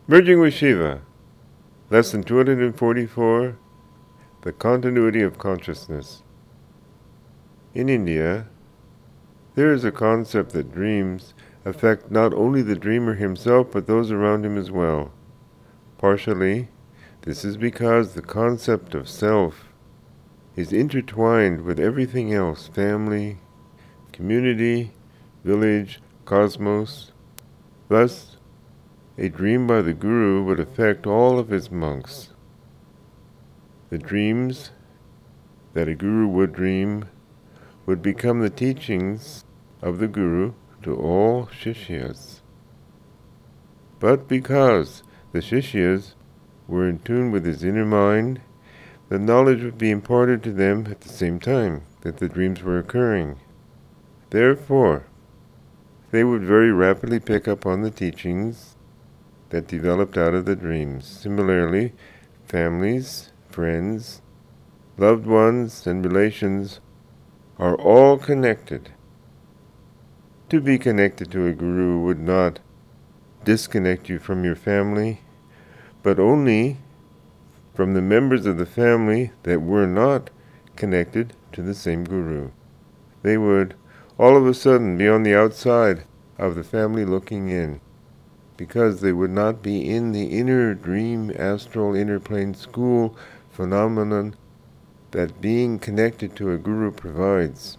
Merging with Shiva. Lesson 244. The Continuity of Consciousness. In India, there is a concept that dreams affect not only the dreamer himself but those around him as well. Partially, this is because the concept of self is intertwined with everything else: family, community, village, cosmos. Thus, a dream by the Guru would affect all of his monks. The dreams that a Guru would dream would become the teachings of the Guru to all Shishyas. But because the Shishyas were in tune with his inner mind, the knowledge would be imparted to them at the same time that the dreams were occurring. Therefore, they would very rapidly pick up on the teachings that developed out of the dreams. Similarly, families, friends, loved ones, and relations are all connected. To be connected to a Guru would not disconnect you from your family, but only from the members of the family that were not connected to the same Guru. They would all of a sudden be on the outside of the family looking in, because they would not be in the inner dream, astral, inner plane school phenomenon that being connected to a Guru provides.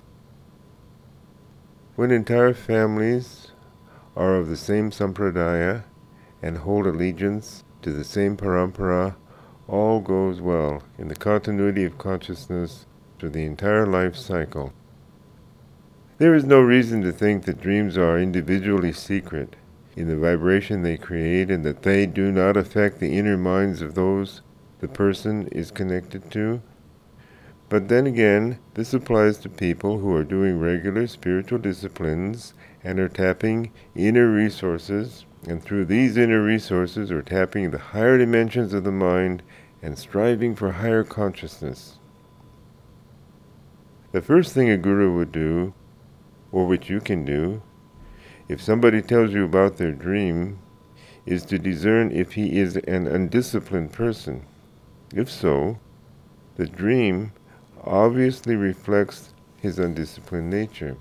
When entire families are of the same sampradaya and hold allegiance to the same parampara, all goes well in the continuity of consciousness through the entire life cycle. There is no reason to think that dreams are individually secret in the vibration they create, and that they do not affect the inner minds of those the person is connected to. But then again, this applies to people who are doing regular spiritual disciplines and are tapping inner resources, and through these inner resources are tapping the higher dimensions of the mind and striving for higher consciousness. The first thing a Guru would do, or which you can do, if somebody tells you about their dream, is to discern if he is an undisciplined person. If so, the dream obviously reflects his undisciplined nature.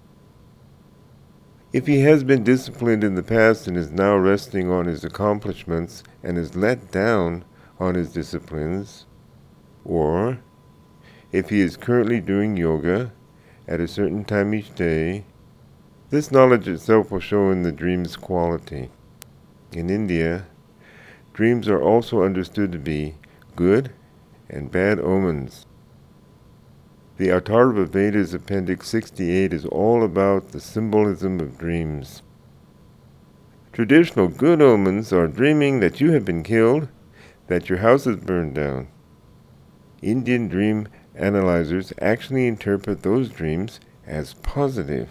If he has been disciplined in the past and is now resting on his accomplishments and is let down on his disciplines, or if he is currently doing yoga at a certain time each day, this knowledge itself will show in the dream's quality. In India, dreams are also understood to be good and bad omens. The Atharva Veda's Appendix 68 is all about the symbolism of dreams. Traditional good omens are dreaming that you have been killed, that your house is burned down. Indian dream analyzers actually interpret those dreams as positive.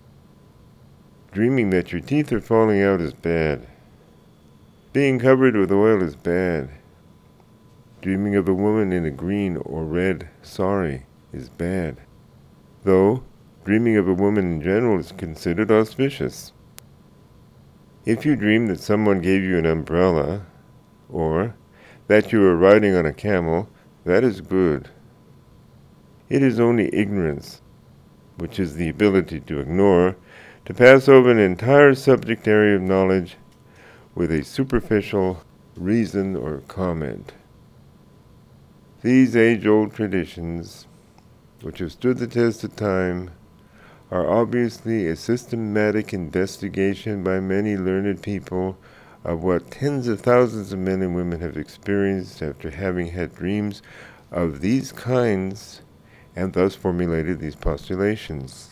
Dreaming that your teeth are falling out is bad. Being covered with oil is bad. Dreaming of a woman in a green or red sari is bad, though dreaming of a woman in general is considered auspicious. If you dream that someone gave you an umbrella, or that you are riding on a camel, that is good. It is only ignorance, which is the ability to ignore, to pass over an entire subject area of knowledge with a superficial reason or comment. These age-old traditions, which have stood the test of time, are obviously a systematic investigation by many learned people of what tens of thousands of men and women have experienced after having had dreams of these kinds, and thus formulated these postulations.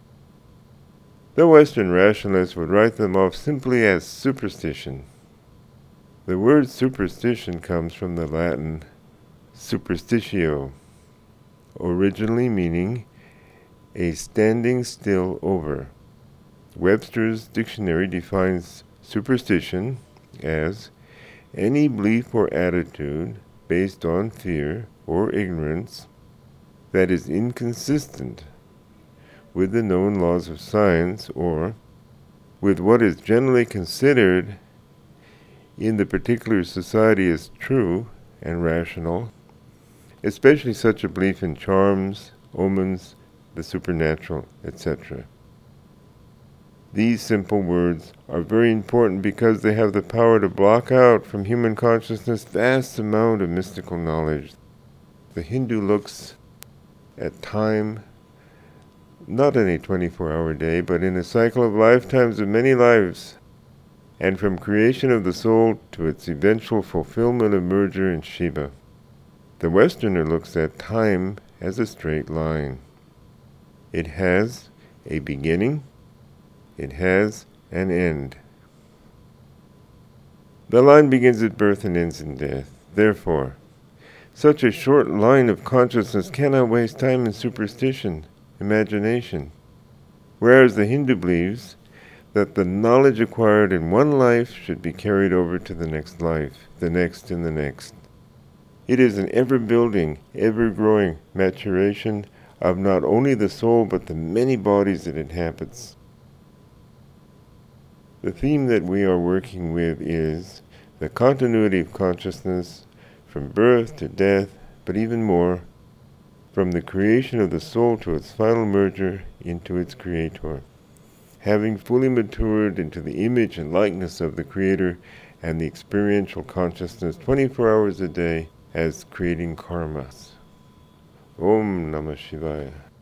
The Western rationalists would write them off simply as superstition. The word superstition comes from the Latin superstitio, originally meaning a standing still over. Webster's dictionary defines superstition as any belief or attitude based on fear or ignorance that is inconsistent with the known laws of science, or with what is generally considered in the particular society as true and rational, especially such a belief in charms, omens, the supernatural, etc. These simple words are very important because they have the power to block out from human consciousness vast amount of mystical knowledge. The Hindu looks at time not in a 24-hour day, but in a cycle of lifetimes of many lives, and from creation of the soul to its eventual fulfillment of merger in Shiva. The Westerner looks at time as a straight line. It has a beginning, it has an end. The line begins at birth and ends in death. Therefore, such a short line of consciousness cannot waste time in superstition, imagination, whereas the Hindu believes that the knowledge acquired in one life should be carried over to the next life, the next and the next. It is an ever-building, ever-growing maturation of not only the soul but the many bodies it inhabits. The theme that we are working with is the continuity of consciousness from birth to death, but even more, from the creation of the soul to its final merger into its creator, having fully matured into the image and likeness of the Creator and the experiential consciousness 24 hours a day as creating karmas. Om Namah Shivaya.